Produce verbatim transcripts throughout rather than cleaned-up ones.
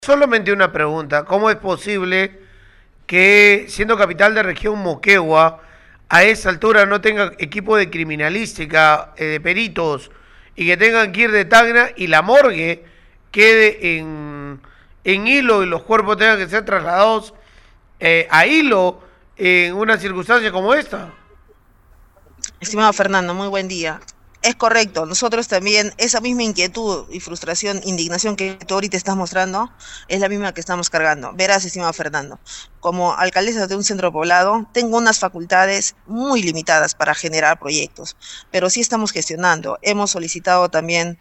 Solamente una pregunta, ¿cómo es posible que, siendo capital de región Moquegua, a esa altura no tenga equipo de criminalística, eh, de peritos, y que tengan que ir de Tacna y la morgue quede en, en Hilo y los cuerpos tengan que ser trasladados eh, a Hilo en una circunstancia como esta? Estimado Fernando, muy buen día. Es correcto, nosotros también, esa misma inquietud y frustración, indignación que tú ahorita estás mostrando, es la misma que estamos cargando. Verás, estimado Fernando, como alcaldesa de un centro poblado, tengo unas facultades muy limitadas para generar proyectos, pero sí estamos gestionando. Hemos solicitado también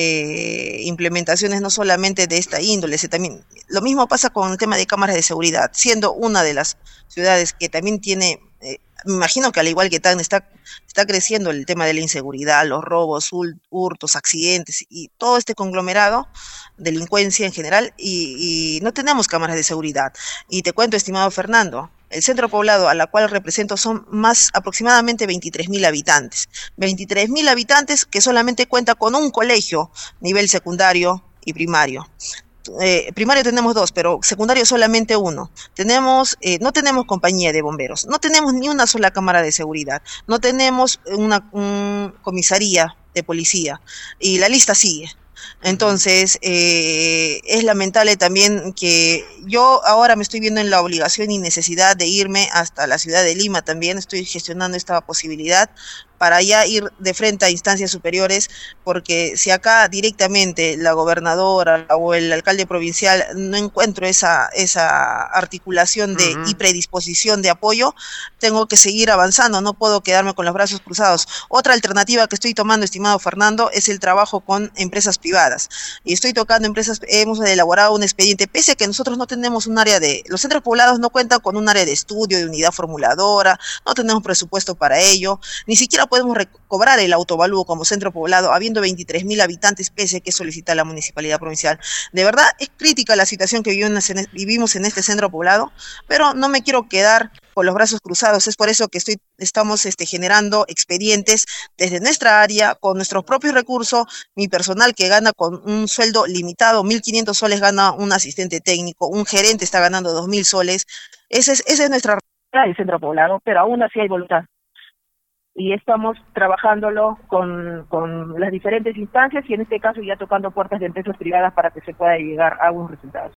eh, implementaciones no solamente de esta índole, se también, lo mismo pasa con el tema de cámaras de seguridad, siendo una de las ciudades que también tiene, eh, me imagino que al igual que Tacna está, está creciendo el tema de la inseguridad, los robos, hurtos, accidentes y todo este conglomerado, delincuencia en general, y, y no tenemos cámaras de seguridad. Y te cuento, estimado Fernando, el centro poblado a la cual represento son más aproximadamente veintitrés mil habitantes. veintitrés mil habitantes que solamente cuenta con un colegio, nivel secundario y primario. Eh, primario tenemos dos, pero secundario solamente uno. Tenemos, eh, no tenemos compañía de bomberos, no tenemos ni una sola cámara de seguridad, no tenemos una un comisaría de policía y la lista sigue. Ujú. Entonces, eh, es lamentable también que yo ahora me estoy viendo en la obligación y necesidad de irme hasta la ciudad de Lima también, estoy gestionando esta posibilidad para ya ir de frente a instancias superiores, porque si acá directamente la gobernadora o el alcalde provincial no encuentro esa, esa articulación de, y Ujú. predisposición de apoyo, tengo que seguir avanzando, no puedo quedarme con los brazos cruzados. Otra alternativa que estoy tomando, estimado Fernando, es el trabajo con empresas privadas. Y estoy tocando empresas, hemos elaborado un expediente, pese a que nosotros no tenemos un área de, los centros poblados no cuentan con un área de estudio, de unidad formuladora, no tenemos presupuesto para ello, ni siquiera podemos cobrar el autovalúo como centro poblado, habiendo veintitrés mil habitantes, pese a que solicita la municipalidad provincial. De verdad, es crítica la situación que vivimos en este centro poblado, pero no me quiero quedar con los brazos cruzados. Es por eso que estoy, estamos este, generando expedientes desde nuestra área, con nuestros propios recursos. Mi personal que gana con un sueldo limitado, mil quinientos soles gana un asistente técnico, un gerente está ganando dos mil soles. Esa es, esa es nuestra realidad del centro poblado, pero aún así hay voluntad y estamos trabajándolo con, con las diferentes instancias y en este caso ya tocando puertas de empresas privadas para que se pueda llegar a algunos resultados.